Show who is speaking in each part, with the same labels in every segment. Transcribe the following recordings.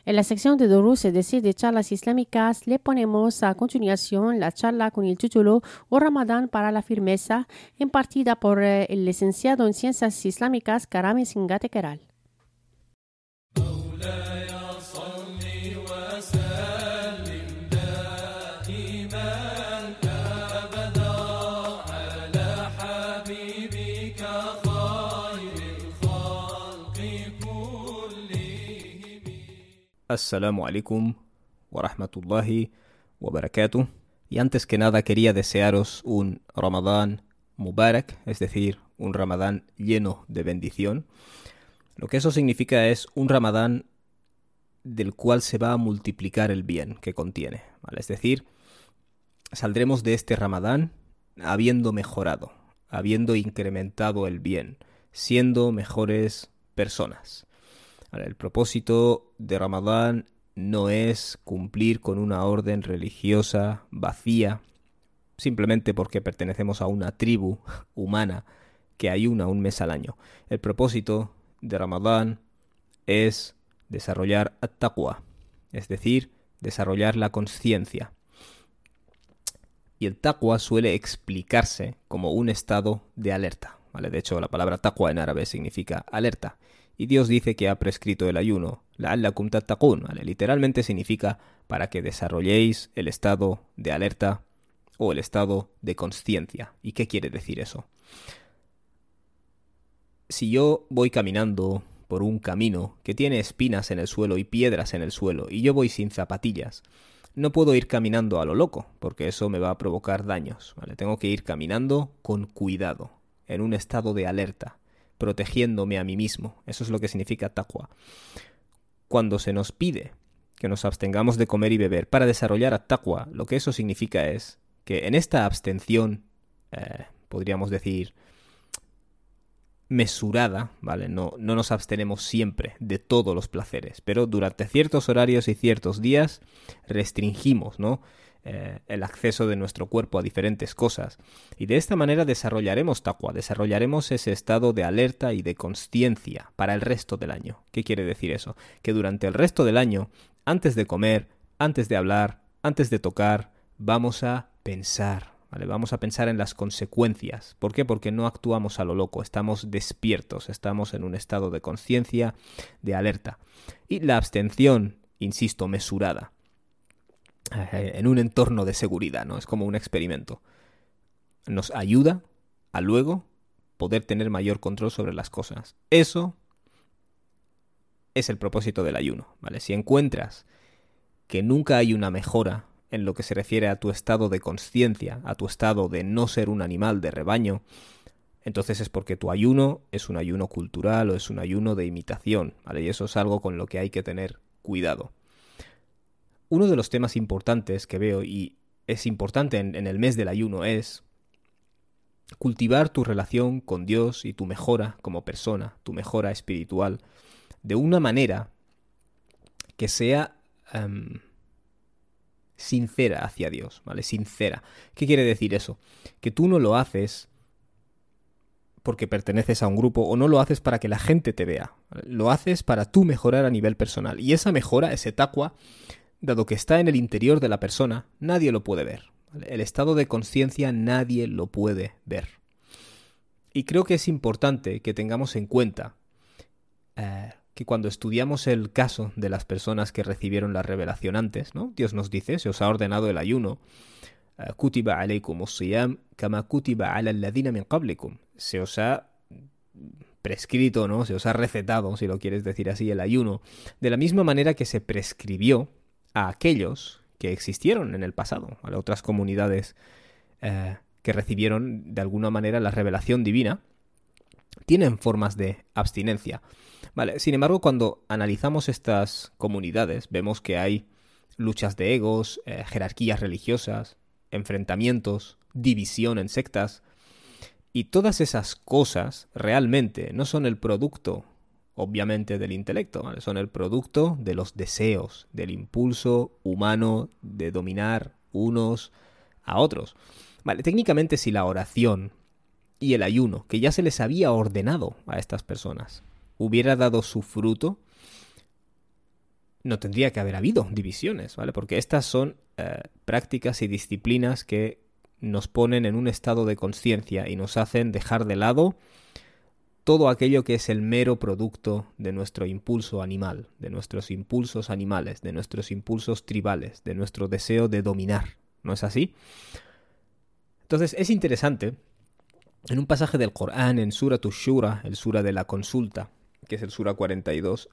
Speaker 1: En la sección de Durus, es decir, de charlas islámicas, le ponemos a continuación la charla con el título O Ramadán para la firmeza, impartida por el licenciado en Ciencias Islámicas Karami Singate Keral.
Speaker 2: Assalamu alaikum wa rahmatullahi wa barakatuh. Y antes que nada quería desearos un Ramadán Mubarak, es decir, un Ramadán lleno de bendición. Lo que eso significa es un Ramadán del cual se va a multiplicar el bien que contiene, ¿vale? Es decir, saldremos de este Ramadán habiendo mejorado, habiendo incrementado el bien, siendo mejores personas. El propósito de Ramadán no es cumplir con una orden religiosa vacía, simplemente porque pertenecemos a una tribu humana que ayuna un mes al año. El propósito de Ramadán es desarrollar at-taqwa, es decir, desarrollar la conciencia. Y el taqwa suele explicarse como un estado de alerta, ¿vale? De hecho, la palabra taqwa en árabe significa alerta. Y Dios dice que ha prescrito el ayuno, la'allakum tattaqun, ¿vale? Literalmente significa para que desarrolléis el estado de alerta o el estado de consciencia. ¿Y qué quiere decir eso? Si yo voy caminando por un camino que tiene espinas en el suelo y piedras en el suelo y yo voy sin zapatillas, no puedo ir caminando a lo loco porque eso me va a provocar daños, ¿vale? Tengo que ir caminando con cuidado, en un estado de alerta, protegiéndome a mí mismo. Eso es lo que significa taqwa. Cuando se nos pide que nos abstengamos de comer y beber para desarrollar at-taqwa, lo que eso significa es que en esta abstención, podríamos decir, mesurada, ¿vale? No nos abstenemos siempre de todos los placeres, pero durante ciertos horarios y ciertos días restringimos, ¿no?, el acceso de nuestro cuerpo a diferentes cosas. Y de esta manera desarrollaremos taqwa, desarrollaremos ese estado de alerta y de consciencia para el resto del año. ¿Qué quiere decir eso? Que durante el resto del año, antes de comer, antes de hablar, antes de tocar, vamos a pensar, ¿vale? Vamos a pensar en las consecuencias. ¿Por qué? Porque no actuamos a lo loco, estamos despiertos, estamos en un estado de conciencia, de alerta. Y la abstención, insisto, mesurada, en un entorno de seguridad, ¿no? Es como un experimento. Nos ayuda a luego poder tener mayor control sobre las cosas. Eso es el propósito del ayuno, ¿vale? Si encuentras que nunca hay una mejora en lo que se refiere a tu estado de conciencia, a tu estado de no ser un animal de rebaño, entonces es porque tu ayuno es un ayuno cultural o es un ayuno de imitación, ¿vale? Y eso es algo con lo que hay que tener cuidado. Uno de los temas importantes que veo, y es importante en el mes del ayuno, es cultivar tu relación con Dios y tu mejora como persona, tu mejora espiritual, de una manera que sea sincera hacia Dios, ¿vale? Sincera. ¿Qué quiere decir eso? Que tú no lo haces porque perteneces a un grupo o no lo haces para que la gente te vea, ¿vale? Lo haces para tú mejorar a nivel personal. Y esa mejora, ese taqwa, dado que está en el interior de la persona, nadie lo puede ver, ¿vale? El estado de conciencia nadie lo puede ver. Y creo que es importante que tengamos en cuenta que cuando estudiamos el caso de las personas que recibieron la revelación antes, ¿no? Dios nos dice, se os ha ordenado el ayuno, kutiba alaykumus siyam kama kutiba ala alladhina min qablikum. Se os ha prescrito, ¿no? Se os ha recetado, si lo quieres decir así, el ayuno, de la misma manera que se prescribió a aquellos que existieron en el pasado, a otras comunidades que recibieron de alguna manera la revelación divina, tienen formas de abstinencia. Vale, sin embargo, cuando analizamos estas comunidades, vemos que hay luchas de egos, jerarquías religiosas, enfrentamientos, división en sectas, y todas esas cosas realmente no son el producto, obviamente, del intelecto, ¿vale? Son el producto de los deseos, del impulso humano de dominar unos a otros. Vale, técnicamente si la oración y el ayuno, que ya se les había ordenado a estas personas, hubiera dado su fruto, no tendría que haber habido divisiones, ¿vale? Porque estas son prácticas y disciplinas que nos ponen en un estado de conciencia y nos hacen dejar de lado todo aquello que es el mero producto de nuestro impulso animal, de nuestros impulsos animales, de nuestros impulsos tribales, de nuestro deseo de dominar. ¿No es así? Entonces es interesante, en un pasaje del Corán, en Sura Tush-Shura, el Sura de la consulta, que es el Sura 42,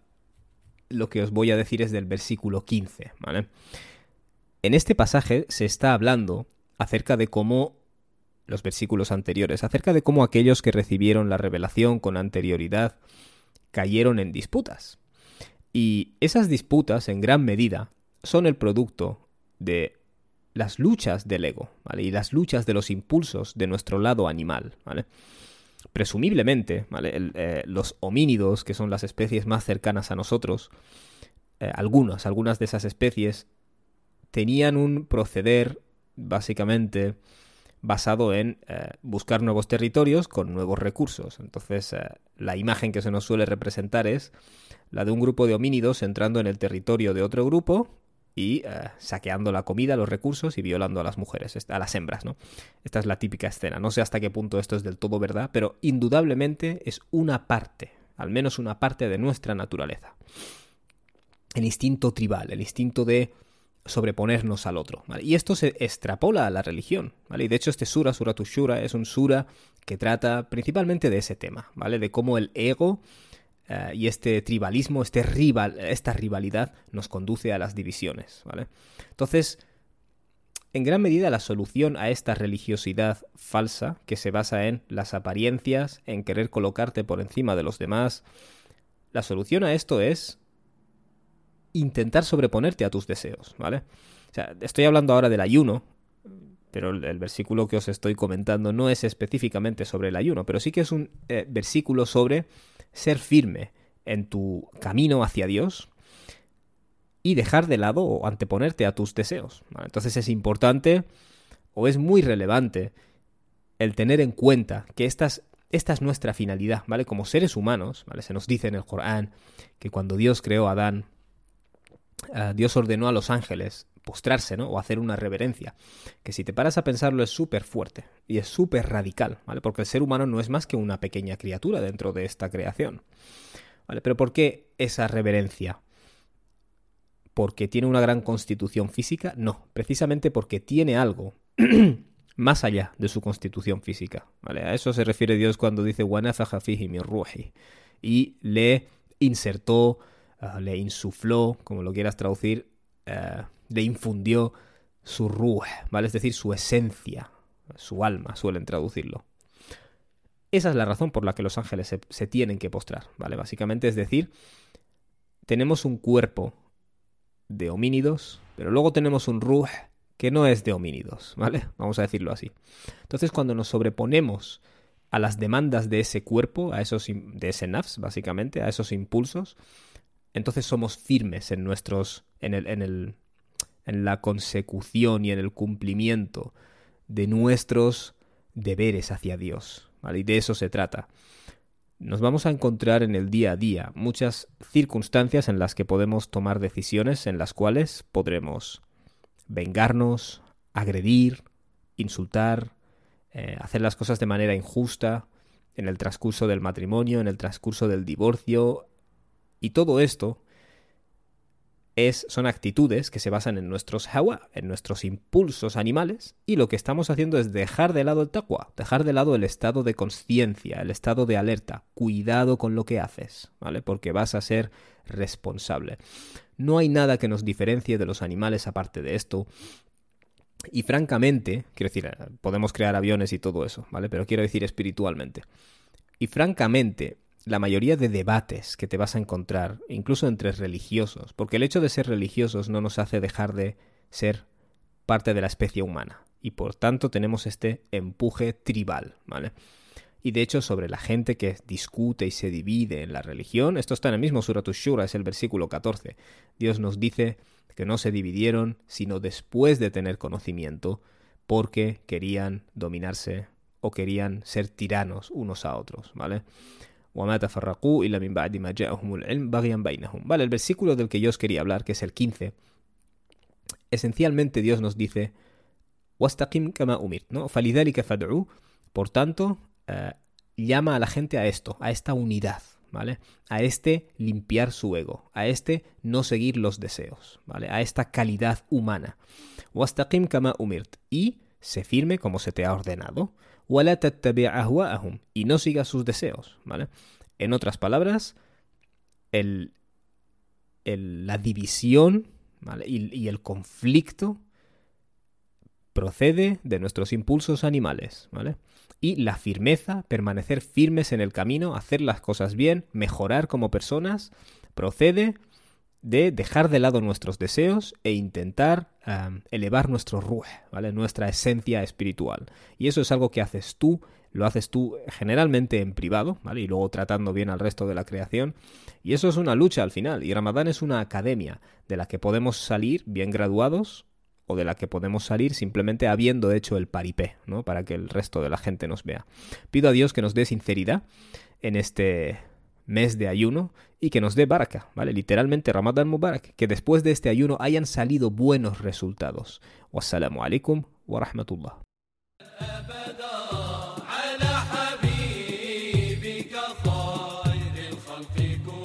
Speaker 2: lo que os voy a decir es del versículo 15, ¿vale? En este pasaje se está hablando acerca de cómo, los versículos anteriores, acerca de cómo aquellos que recibieron la revelación con anterioridad cayeron en disputas. Y esas disputas, en gran medida, son el producto de las luchas del ego, ¿vale? Y las luchas de los impulsos de nuestro lado animal, ¿vale? Presumiblemente, ¿vale? Los homínidos, que son las especies más cercanas a nosotros, algunas de esas especies tenían un proceder básicamente basado en buscar nuevos territorios con nuevos recursos. Entonces, la imagen que se nos suele representar es la de un grupo de homínidos entrando en el territorio de otro grupo y saqueando la comida, los recursos y violando a las mujeres, a las hembras, ¿no? Esta es la típica escena. No sé hasta qué punto esto es del todo verdad, pero indudablemente es una parte, al menos una parte de nuestra naturaleza. El instinto tribal, el instinto de sobreponernos al otro, ¿vale? Y esto se extrapola a la religión, ¿vale? Y de hecho este Sura Tush-Shura, es un sura que trata principalmente de ese tema, ¿vale? De cómo el ego y este tribalismo, esta rivalidad nos conduce a las divisiones, ¿vale? Entonces, en gran medida la solución a esta religiosidad falsa, que se basa en las apariencias, en querer colocarte por encima de los demás, la solución a esto es intentar sobreponerte a tus deseos, ¿vale? O sea, estoy hablando ahora del ayuno, pero el versículo que os estoy comentando no es específicamente sobre el ayuno, pero sí que es un versículo sobre ser firme en tu camino hacia Dios y dejar de lado o anteponerte a tus deseos, ¿vale? Entonces es importante o es muy relevante el tener en cuenta que esta es nuestra finalidad, ¿vale? Como seres humanos, ¿vale? Se nos dice en el Corán que cuando Dios creó a Adán, Dios ordenó a los ángeles postrarse, ¿no? O hacer una reverencia, que si te paras a pensarlo es súper fuerte y es súper radical, ¿vale? Porque el ser humano no es más que una pequeña criatura dentro de esta creación, ¿vale? Pero ¿por qué esa reverencia? ¿Porque tiene una gran constitución física? No, precisamente porque tiene algo más allá de su constitución física, ¿vale? A eso se refiere Dios cuando dice وَنَفَخَ فِيهِ مِنْ رُوحِهِ y le insertó, le insufló, como lo quieras traducir, le infundió su ruh, ¿vale? Es decir, su esencia, su alma, suelen traducirlo. Esa es la razón por la que los ángeles se tienen que postrar, ¿vale? Básicamente, es decir, tenemos un cuerpo de homínidos, pero luego tenemos un ruh que no es de homínidos, ¿vale? Vamos a decirlo así. Entonces, cuando nos sobreponemos a las demandas de ese cuerpo, de ese nafs, básicamente, a esos impulsos, entonces somos firmes en la consecución y en el cumplimiento de nuestros deberes hacia Dios, ¿vale? Y de eso se trata. Nos vamos a encontrar en el día a día muchas circunstancias en las que podemos tomar decisiones en las cuales podremos vengarnos, agredir, insultar, hacer las cosas de manera injusta en el transcurso del matrimonio, en el transcurso del divorcio. Y todo esto son actitudes que se basan en nuestros hawa, en nuestros impulsos animales, y lo que estamos haciendo es dejar de lado el taqwa, dejar de lado el estado de conciencia, el estado de alerta. Cuidado con lo que haces, ¿vale? Porque vas a ser responsable. No hay nada que nos diferencie de los animales aparte de esto. Y francamente, quiero decir, podemos crear aviones y todo eso, ¿vale? Pero quiero decir espiritualmente. Y francamente, la mayoría de debates que te vas a encontrar, incluso entre religiosos, porque el hecho de ser religiosos no nos hace dejar de ser parte de la especie humana, y por tanto tenemos este empuje tribal, ¿vale? Y de hecho, sobre la gente que discute y se divide en la religión, esto está en el mismo Sura Tush-Shura, es el versículo 14. Dios nos dice que no se dividieron sino después de tener conocimiento, porque querían dominarse o querían ser tiranos unos a otros, ¿vale? وَمَا تَفَرَّقُوا إِلَّا مِن بَعْدِ مَا جَاءَهُمُ الْعِلْمُ بَغْيًا بَيْنَهُم. Vale, el versículo del que yo os quería hablar, que es el 15, esencialmente Dios nos dice وَاسْتَقِمْ كَمَا أُمِرْتَ, ¿no? فَلِذَلِكَ فَادْعُوا. Por tanto, llama a la gente a esto, a esta unidad, ¿vale? A este limpiar su ego, a este no seguir los deseos, ¿vale? A esta calidad humana. وَاسْتَقِمْ كَمَا أُمِرْتَ. Y sé firme como se te ha ordenado. وَلَا تَتَّبِعْ أَهْوَاءَهُمْ. Y no sigas sus deseos, ¿vale? En otras palabras, la división, ¿vale? y el conflicto procede de nuestros impulsos animales, ¿vale? Y la firmeza, permanecer firmes en el camino, hacer las cosas bien, mejorar como personas, procede de dejar de lado nuestros deseos e intentar elevar nuestro ruh, ¿vale? Nuestra esencia espiritual. Y eso es algo que haces tú, lo haces tú generalmente en privado, ¿vale? Y luego tratando bien al resto de la creación. Y eso es una lucha al final. Y Ramadán es una academia de la que podemos salir bien graduados o de la que podemos salir simplemente habiendo hecho el paripé, ¿no? Para que el resto de la gente nos vea. Pido a Dios que nos dé sinceridad en este mes de ayuno y que nos dé baraka, ¿vale? Literalmente Ramadán Mubarak, que después de este ayuno hayan salido buenos resultados. Wassalamu alaikum wa rahmatullah.
Speaker 3: على حبيبك خير الخلق كلهم